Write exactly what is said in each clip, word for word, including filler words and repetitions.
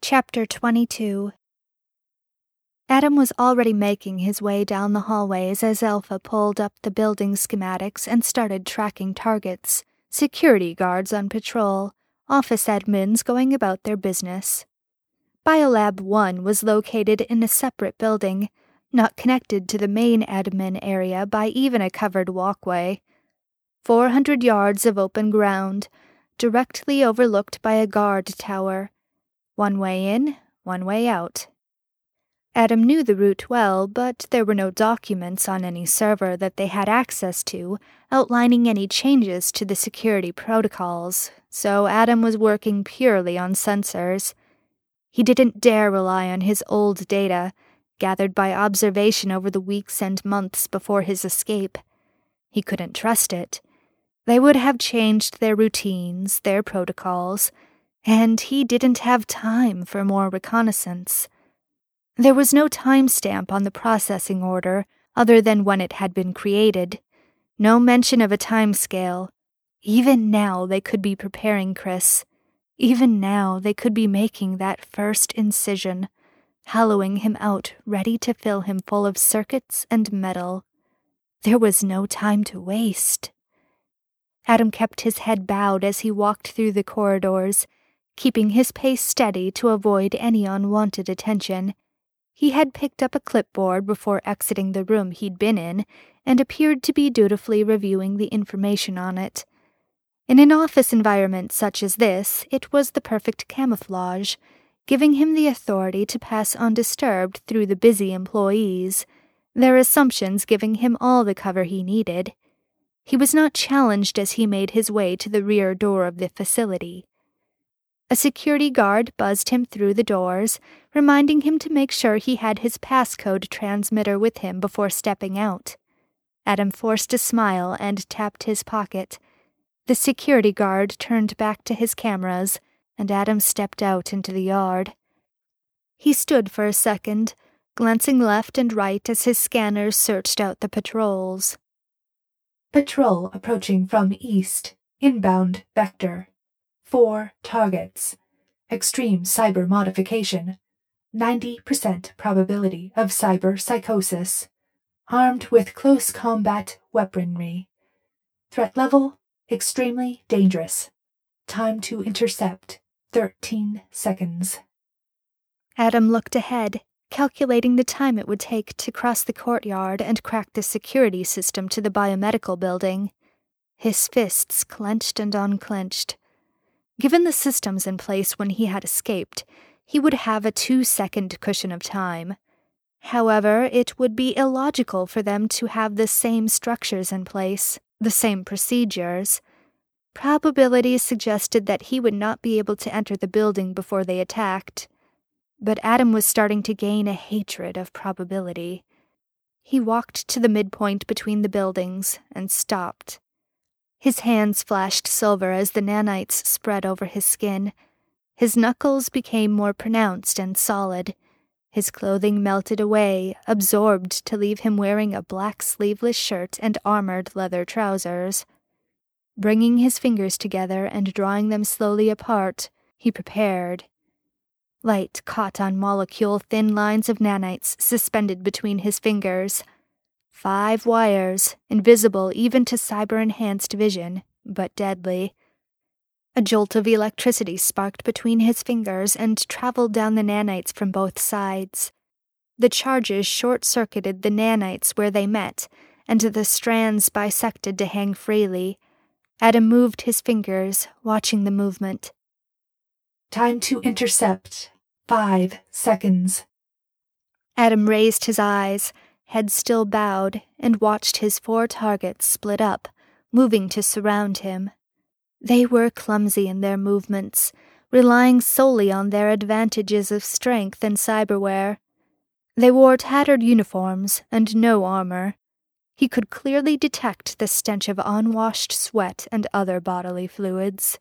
Chapter twenty-two. Adam was already making his way down the hallways as Alpha pulled up the building schematics and started tracking targets, security guards on patrol, office admins going about their business. Biolab one was located in a separate building, not connected to the main admin area by even a covered walkway. Four hundred yards of open ground, directly overlooked by a guard tower. One way in, one way out. Adam knew the route well, but there were no documents on any server that they had access to outlining any changes to the security protocols, so Adam was working purely on sensors. He didn't dare rely on his old data, gathered by observation over the weeks and months before his escape. He couldn't trust it. They would have changed their routines, their protocols, and he didn't have time for more reconnaissance. There was no timestamp on the processing order other than when it had been created. No mention of a timescale. Even now they could be preparing Chris. Even now they could be making that first incision, hollowing him out, ready to fill him full of circuits and metal. There was no time to waste. Adam kept his head bowed as he walked through the corridors, keeping his pace steady to avoid any unwanted attention. He had picked up a clipboard before exiting the room he'd been in, and appeared to be dutifully reviewing the information on it. In an office environment such as this, it was the perfect camouflage, giving him the authority to pass undisturbed through the busy employees, their assumptions giving him all the cover he needed. He was not challenged as he made his way to the rear door of the facility. A security guard buzzed him through the doors, reminding him to make sure he had his passcode transmitter with him before stepping out. Adam forced a smile and tapped his pocket. The security guard turned back to his cameras, and Adam stepped out into the yard. He stood for a second, glancing left and right as his scanners searched out the patrols. Patrol approaching from east, inbound vector. Four targets. Extreme cyber modification. ninety percent probability of cyber psychosis. Armed with close combat weaponry. Threat level, extremely dangerous. Time to intercept, thirteen seconds. Adam looked ahead, calculating the time it would take to cross the courtyard and crack the security system to the biomedical building. His fists clenched and unclenched. Given the systems in place when he had escaped, he would have a two-second cushion of time. However, it would be illogical for them to have the same structures in place, the same procedures. Probability suggested that he would not be able to enter the building before they attacked. But Adam was starting to gain a hatred of probability. He walked to the midpoint between the buildings and stopped. His hands flashed silver as the nanites spread over his skin. His knuckles became more pronounced and solid. His clothing melted away, absorbed to leave him wearing a black sleeveless shirt and armored leather trousers. Bringing his fingers together and drawing them slowly apart, he prepared. Light caught on molecule-thin lines of nanites suspended between his fingers. Five wires, invisible even to cyber-enhanced vision, but deadly. A jolt of electricity sparked between his fingers and traveled down the nanites from both sides. The charges short-circuited the nanites where they met, and the strands bisected to hang freely. Adam moved his fingers, watching the movement. Time to intercept. Five seconds. Adam raised his eyes, head still bowed, and watched his four targets split up, moving to surround him. They were clumsy in their movements, relying solely on their advantages of strength and cyberware. They wore tattered uniforms and no armor. He could clearly detect the stench of unwashed sweat and other bodily fluids.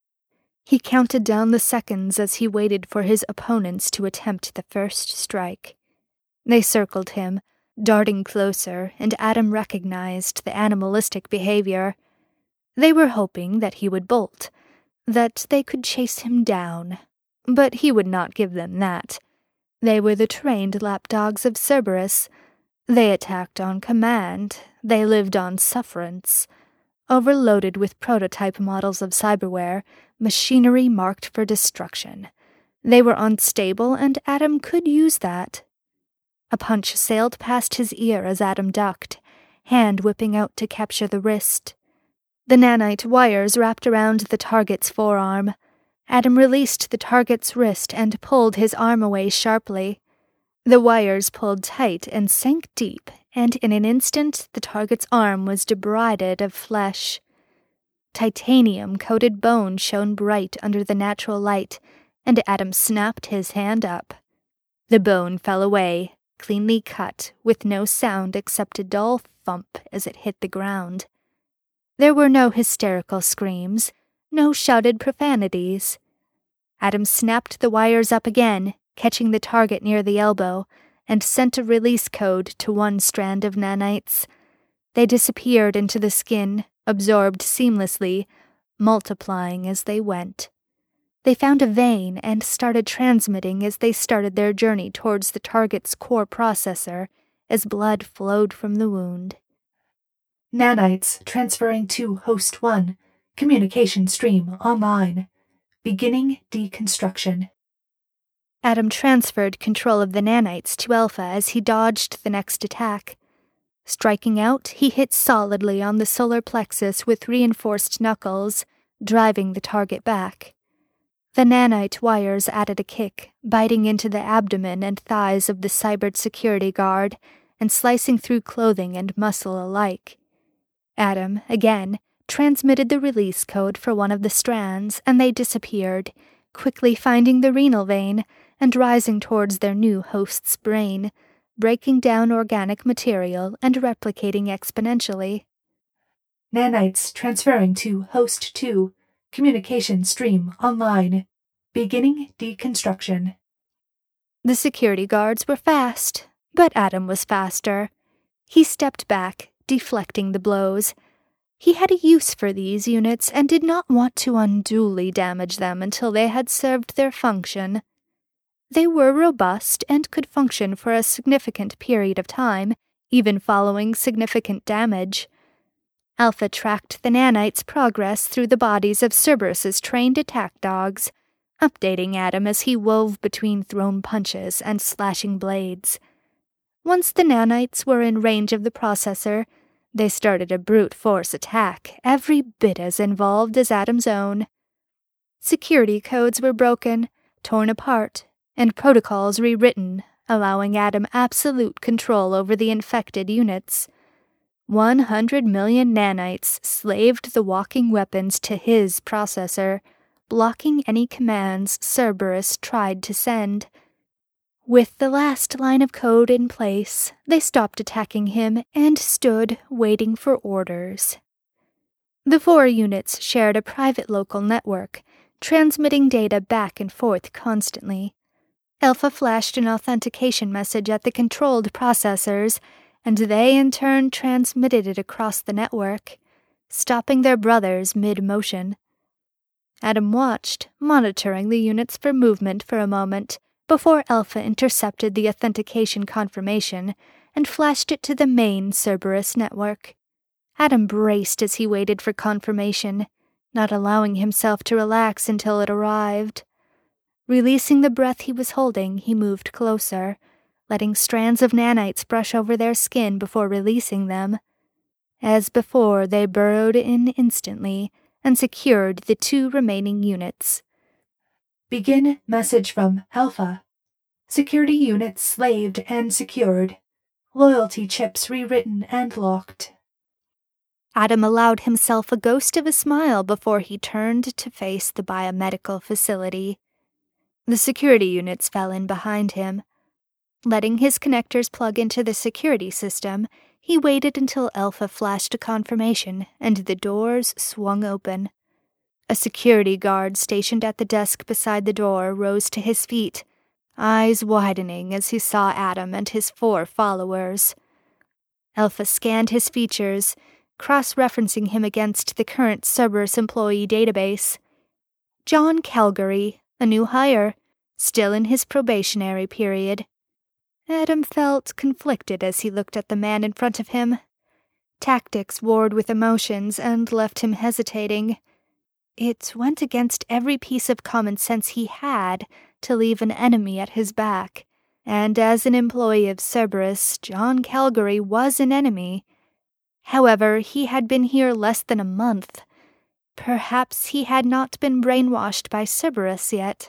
He counted down the seconds as he waited for his opponents to attempt the first strike. They circled him, darting closer, and Adam recognized the animalistic behavior. They were hoping that he would bolt, that they could chase him down, but he would not give them that. They were the trained lapdogs of Cerberus. They attacked on command. They lived on sufferance. Overloaded with prototype models of cyberware, machinery marked for destruction. They were unstable, and Adam could use that. A punch sailed past his ear as Adam ducked, hand whipping out to capture the wrist. The nanite wires wrapped around the target's forearm. Adam released the target's wrist and pulled his arm away sharply. The wires pulled tight and sank deep, and in an instant the target's arm was debrided of flesh. Titanium-coated bone shone bright under the natural light, and Adam snapped his hand up. The bone fell away, cleanly cut, with no sound except a dull thump as it hit the ground. There were no hysterical screams, no shouted profanities. Adam snapped the wires up again, catching the target near the elbow, and sent a release code to one strand of nanites. They disappeared into the skin, absorbed seamlessly, multiplying as they went. They found a vein and started transmitting as they started their journey towards the target's core processor as blood flowed from the wound. Nanites transferring to Host one. Communication stream online. Beginning deconstruction. Adam transferred control of the nanites to Alpha as he dodged the next attack. Striking out, he hit solidly on the solar plexus with reinforced knuckles, driving the target back. The nanite wires added a kick, biting into the abdomen and thighs of the cybered security guard and slicing through clothing and muscle alike. Adam, again, transmitted the release code for one of the strands, and they disappeared, quickly finding the renal vein and rising towards their new host's brain, breaking down organic material and replicating exponentially. Nanites transferring to Host two. Communication stream online. Beginning deconstruction. The security guards were fast, but Adam was faster. He stepped back, deflecting the blows. He had a use for these units and did not want to unduly damage them until they had served their function. They were robust and could function for a significant period of time, even following significant damage. Alpha tracked the nanites' progress through the bodies of Cerberus's trained attack dogs, updating Adam as he wove between thrown punches and slashing blades. Once the nanites were in range of the processor, they started a brute force attack, every bit as involved as Adam's own. Security codes were broken, torn apart, and protocols rewritten, allowing Adam absolute control over the infected units. One hundred million nanites slaved the walking weapons to his processor, blocking any commands Cerberus tried to send. With the last line of code in place, they stopped attacking him and stood waiting for orders. The four units shared a private local network, transmitting data back and forth constantly. Alpha flashed an authentication message at the controlled processors, and they in turn transmitted it across the network, stopping their brothers mid-motion. Adam watched, monitoring the units for movement for a moment, before Alpha intercepted the authentication confirmation and flashed it to the main Cerberus network. Adam braced as he waited for confirmation, not allowing himself to relax until it arrived. Releasing the breath he was holding, he moved closer, letting strands of nanites brush over their skin before releasing them. As before, they burrowed in instantly and secured the two remaining units. Begin message from Alpha. Security units slaved and secured. Loyalty chips rewritten and locked. Adam allowed himself a ghost of a smile before he turned to face the biomedical facility. The security units fell in behind him. Letting his connectors plug into the security system, he waited until Alpha flashed a confirmation and the doors swung open. A security guard stationed at the desk beside the door rose to his feet, eyes widening as he saw Adam and his four followers. Alpha scanned his features, cross-referencing him against the current Cerberus employee database. John Calgary, a new hire, still in his probationary period. Adam felt conflicted as he looked at the man in front of him. Tactics warred with emotions and left him hesitating. It went against every piece of common sense he had to leave an enemy at his back, and as an employee of Cerberus, John Calgary was an enemy. However, he had been here less than a month. Perhaps he had not been brainwashed by Cerberus yet.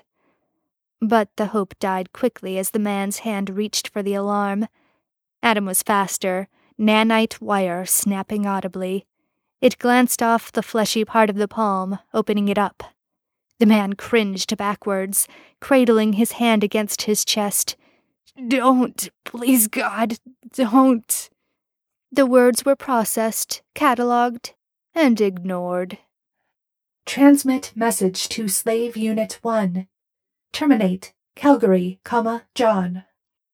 But the hope died quickly as the man's hand reached for the alarm. Adam was faster, nanite wire snapping audibly. It glanced off the fleshy part of the palm, opening it up. The man cringed backwards, cradling his hand against his chest. "Don't, please God, don't." The words were processed, catalogued, and ignored. Transmit message to Slave Unit one. Terminate, Calgary, comma, John.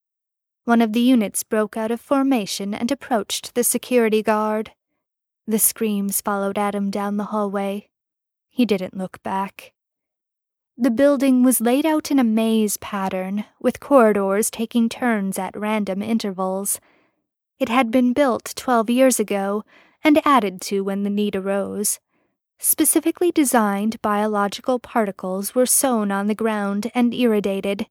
One of the units broke out of formation and approached the security guard. The screams followed Adam down the hallway. He didn't look back. The building was laid out in a maze pattern, with corridors taking turns at random intervals. It had been built twelve years ago, and added to when the need arose. Specifically designed biological particles were sown on the ground and irradiated.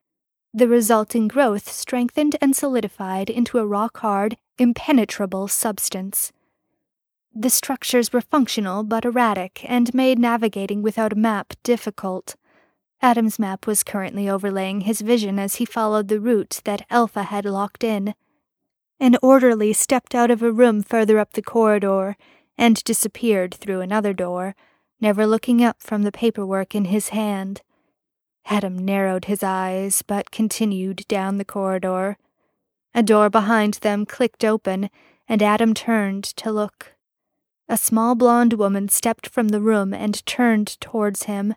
The resulting growth strengthened and solidified into a rock-hard, impenetrable substance. The structures were functional but erratic and made navigating without a map difficult. Adam's map was currently overlaying his vision as he followed the route that Alpha had locked in. An orderly stepped out of a room further up the corridor and disappeared through another door, never looking up from the paperwork in his hand. Adam narrowed his eyes, but continued down the corridor. A door behind them clicked open, and Adam turned to look. A small blonde woman stepped from the room and turned towards him.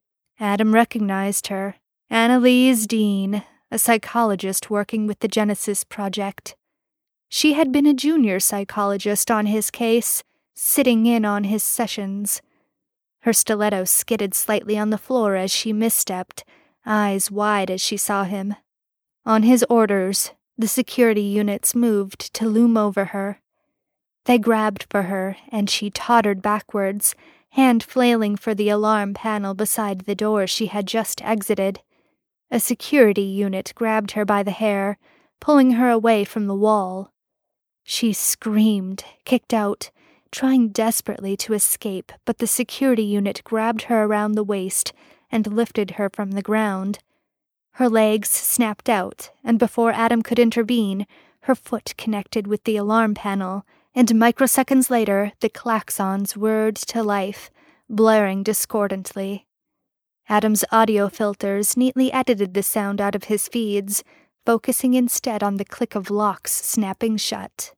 Adam recognized her, Annalise Dean, a psychologist working with the Genesis Project. She had been a junior psychologist on his case, sitting in on his sessions. Her stiletto skidded slightly on the floor as she misstepped, eyes wide as she saw him. On his orders, the security units moved to loom over her. They grabbed for her, and she tottered backwards, hand flailing for the alarm panel beside the door she had just exited. A security unit grabbed her by the hair, pulling her away from the wall. She screamed, kicked out, trying desperately to escape, but the security unit grabbed her around the waist and lifted her from the ground. Her legs snapped out, and before Adam could intervene, her foot connected with the alarm panel, and microseconds later the klaxons whirred to life, blaring discordantly. Adam's audio filters neatly edited the sound out of his feeds, focusing instead on the click of locks snapping shut.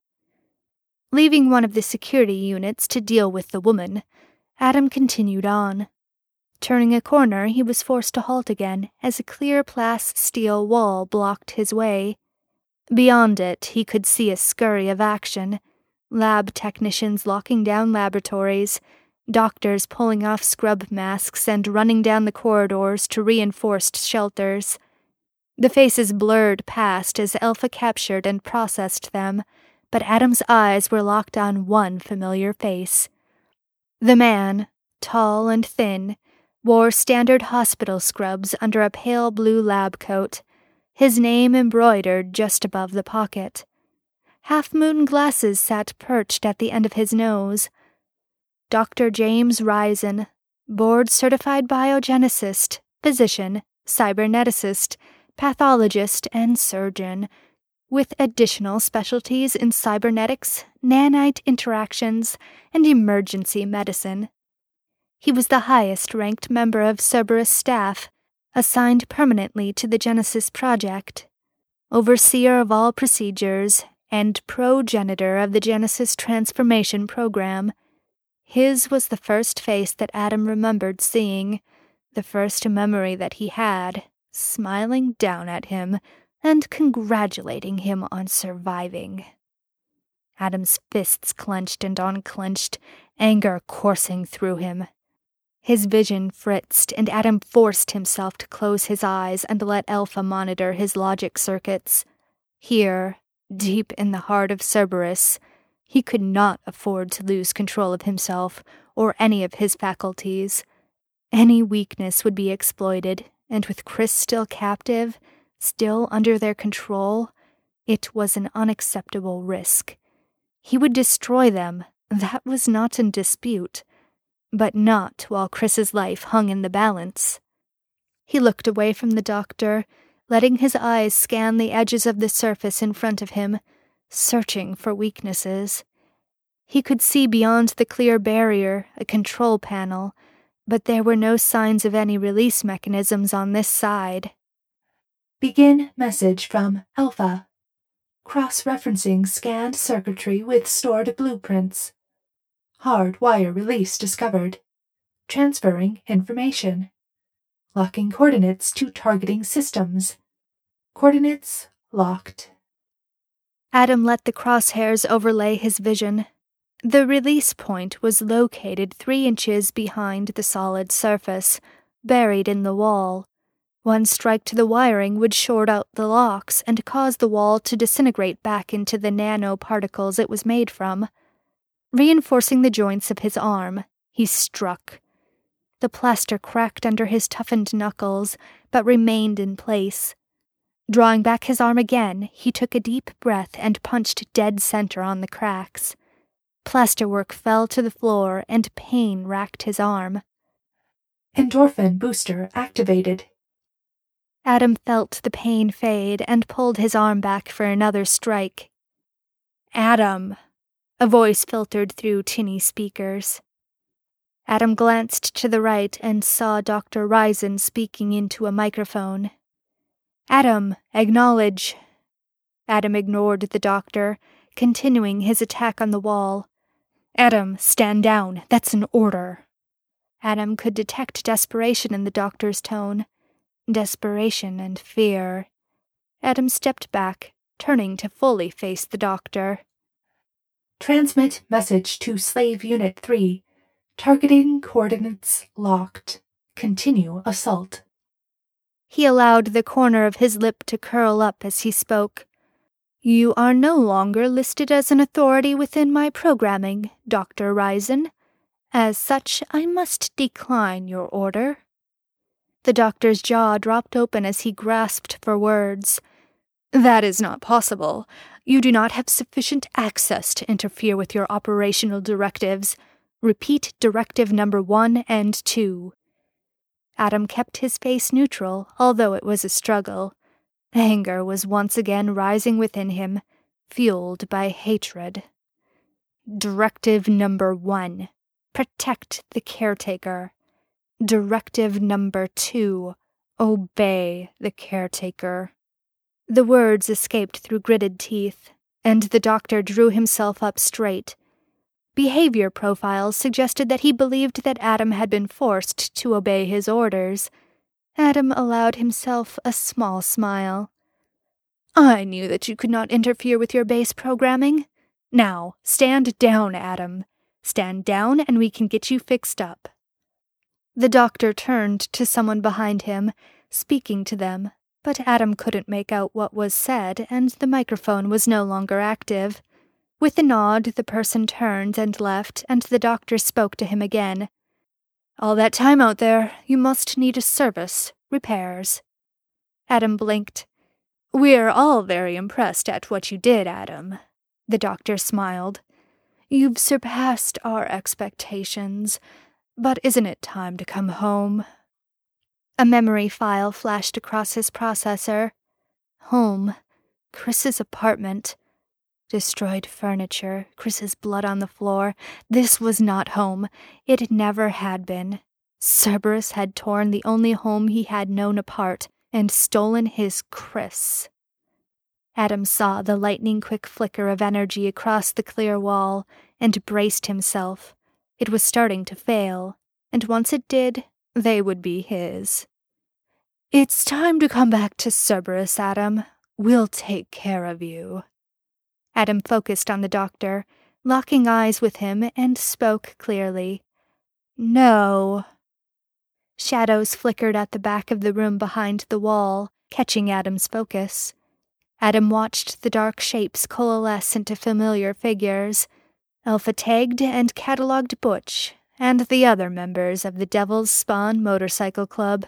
Leaving one of the security units to deal with the woman, Adam continued on. Turning a corner, he was forced to halt again as a clear plas steel wall blocked his way. Beyond it, he could see a scurry of action, lab technicians locking down laboratories, doctors pulling off scrub masks and running down the corridors to reinforced shelters. The faces blurred past as Alpha captured and processed them, but Adam's eyes were locked on one familiar face. The man, tall and thin, wore standard hospital scrubs under a pale blue lab coat, his name embroidered just above the pocket. Half-moon glasses sat perched at the end of his nose. Doctor James Risen, board-certified biogenicist, physician, cyberneticist, pathologist, and surgeon, with additional specialties in cybernetics, nanite interactions, and emergency medicine. He was the highest-ranked member of Cerberus staff, assigned permanently to the Genesis Project, overseer of all procedures, and progenitor of the Genesis Transformation Program. His was the first face that Adam remembered seeing, the first memory that he had, smiling down at him and congratulating him on surviving. Adam's fists clenched and unclenched, anger coursing through him. His vision fritzed, and Adam forced himself to close his eyes and let Alpha monitor his logic circuits. Here, deep in the heart of Cerberus, he could not afford to lose control of himself or any of his faculties. Any weakness would be exploited, and with Chris still captive, still under their control, it was an unacceptable risk. He would destroy them, that was not in dispute, but not while Chris's life hung in the balance. He looked away from the doctor, letting his eyes scan the edges of the surface in front of him, searching for weaknesses. He could see beyond the clear barrier a control panel, but there were no signs of any release mechanisms on this side. Begin message from Alpha. Cross-referencing scanned circuitry with stored blueprints. Hard wire release discovered. Transferring information. Locking coordinates to targeting systems. Coordinates locked. Adam let the crosshairs overlay his vision. The release point was located three inches behind the solid surface, buried in the wall. One strike to the wiring would short out the locks and cause the wall to disintegrate back into the nanoparticles it was made from. Reinforcing the joints of his arm, he struck. The plaster cracked under his toughened knuckles, but remained in place. Drawing back his arm again, he took a deep breath and punched dead center on the cracks. Plasterwork fell to the floor, and pain racked his arm. Endorphin booster activated. Adam felt the pain fade and pulled his arm back for another strike. "Adam!" A voice filtered through tinny speakers. Adam glanced to the right and saw Doctor Risen speaking into a microphone. "Adam, acknowledge." Adam ignored the doctor, continuing his attack on the wall. "Adam, stand down. That's an order." Adam could detect desperation in the doctor's tone. Desperation and fear. Adam stepped back, turning to fully face the doctor. Transmit message to Slave Unit three. Targeting coordinates locked. Continue assault. He allowed the corner of his lip to curl up as he spoke. "You are no longer listed as an authority within my programming, Doctor Risen. As such, I must decline your order." The doctor's jaw dropped open as he grasped for words. "That is not possible. You do not have sufficient access to interfere with your operational directives. Repeat directive number one and two." Adam kept his face neutral, although it was a struggle. Anger was once again rising within him, fueled by hatred. Directive number one. Protect the caretaker. Directive number two. Obey the caretaker. The words escaped through gritted teeth, and the doctor drew himself up straight. Behavior profiles suggested that he believed that Adam had been forced to obey his orders. Adam allowed himself a small smile. "I knew that you could not interfere with your base programming. Now, stand down, Adam. Stand down and we can get you fixed up." The doctor turned to someone behind him, speaking to them, but Adam couldn't make out what was said, and the microphone was no longer active. With a nod, the person turned and left, and the doctor spoke to him again. "All that time out there, you must need a service, repairs." Adam blinked. "We're all very impressed at what you did, Adam." The doctor smiled. "You've surpassed our expectations, but isn't it time to come home?" A memory file flashed across his processor. Home. Chris's apartment. Destroyed furniture, Chris's blood on the floor. This was not home. It never had been. Cerberus had torn the only home he had known apart and stolen his Chris. Adam saw the lightning-quick flicker of energy across the clear wall and braced himself. It was starting to fail, and once it did, they would be his. "It's time to come back to Cerberus, Adam. We'll take care of you." Adam focused on the doctor, locking eyes with him, and spoke clearly. "No." Shadows flickered at the back of the room behind the wall, catching Adam's focus. Adam watched the dark shapes coalesce into familiar figures. Alpha tagged and catalogued Butch and the other members of the Devil's Spawn Motorcycle Club.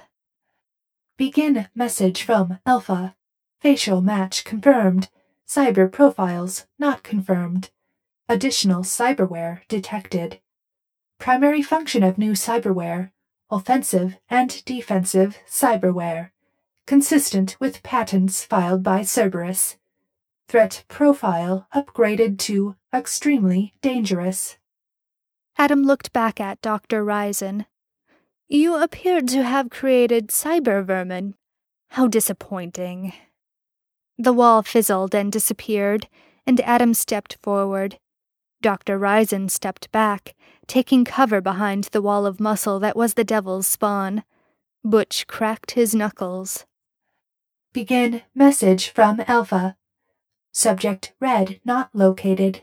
Begin message from Alpha. Facial match confirmed. Cyber profiles not confirmed. Additional cyberware detected. Primary function of new cyberware: offensive and defensive cyberware, consistent with patents filed by Cerberus. Threat profile upgraded to extremely dangerous. Adam looked back at Doctor Ryzen. You appeared to have created cyber vermin. How disappointing. The wall fizzled and disappeared, and Adam stepped forward. Doctor Ryzen stepped back, taking cover behind the wall of muscle that was the Devil's Spawn. Butch cracked his knuckles. Begin message from Alpha. Subject Red not located.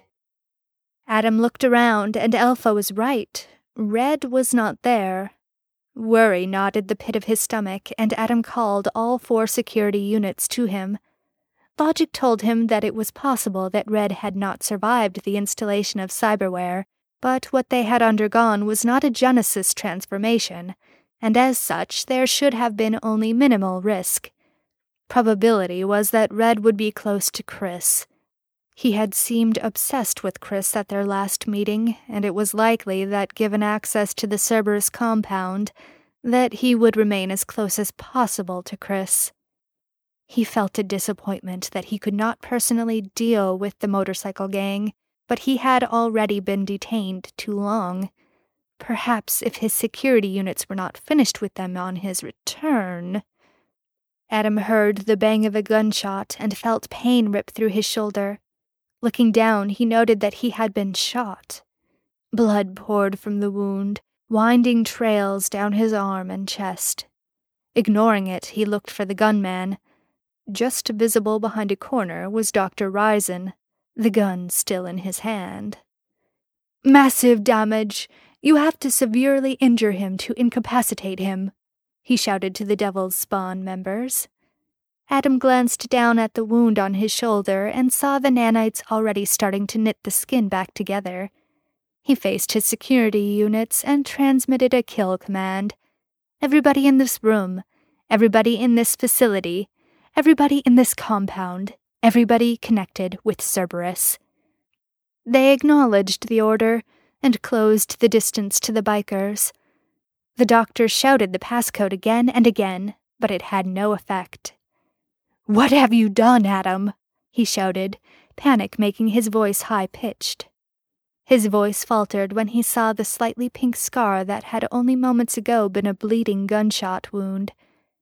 Adam looked around, and Alpha was right. Red was not there. Worry knotted the pit of his stomach, and Adam called all four security units to him. Logic told him that it was possible that Red had not survived the installation of cyberware, but what they had undergone was not a Genesis transformation, and as such there should have been only minimal risk. Probability was that Red would be close to Chris. He had seemed obsessed with Chris at their last meeting, and it was likely that given access to the Cerberus compound, that he would remain as close as possible to Chris. He felt a disappointment that he could not personally deal with the motorcycle gang, but he had already been detained too long. Perhaps if his security units were not finished with them on his return... Adam heard the bang of a gunshot and felt pain rip through his shoulder. Looking down, he noted that he had been shot. Blood poured from the wound, winding trails down his arm and chest. Ignoring it, he looked for the gunman. Just visible behind a corner was Doctor Ryzen, the gun still in his hand. "Massive damage! You have to severely injure him to incapacitate him," he shouted to the Devil's Spawn members. Adam glanced down at the wound on his shoulder and saw the nanites already starting to knit the skin back together. He faced his security units and transmitted a kill command. Everybody in this room, everybody in this facility, everybody in this compound, everybody connected with Cerberus. They acknowledged the order and closed the distance to the bikers. The doctor shouted the passcode again and again, but it had no effect. "What have you done, Adam?" he shouted, panic making his voice high-pitched. His voice faltered when he saw the slightly pink scar that had only moments ago been a bleeding gunshot wound.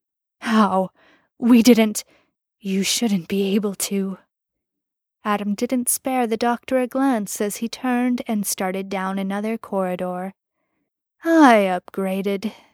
"How? We didn't... You shouldn't be able to." Adam didn't spare the doctor a glance as he turned and started down another corridor. "I upgraded,"